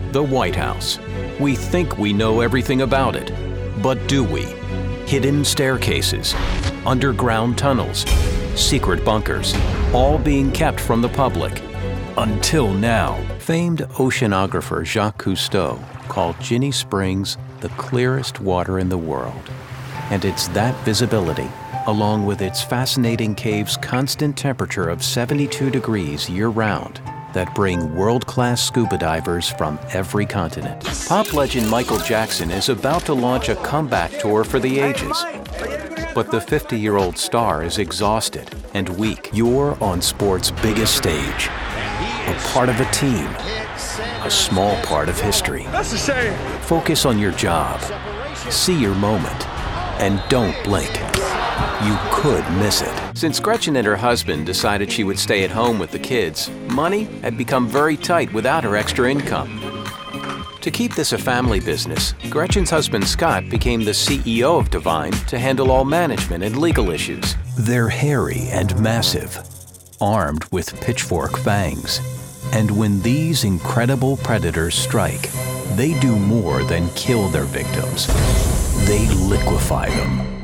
The White House. We think we know everything about it, but do we? Hidden staircases, underground tunnels, secret bunkers, all being kept from the public. Until now. Famed oceanographer Jacques Cousteau called Ginnie Springs the clearest water in the world. And it's that visibility, along with its fascinating cave's constant temperature of 72 degrees year-round, that bring world-class scuba divers from every continent. Pop legend Michael Jackson is about to launch a comeback tour for the ages. But the 50-year-old star is exhausted and weak. You're on sport's biggest stage, a part of a team, a small part of history. That's a shame. Focus on your job, see your moment, and don't blink. You could miss it. Since Gretchen and her husband decided she would stay at home with the kids, money had become very tight without her extra income. To keep this a family business, Gretchen's husband Scott became the CEO of Divine to handle all management and legal issues. They're hairy and massive, armed with pitchfork fangs. And when these incredible predators strike, they do more than kill their victims. They liquefy them.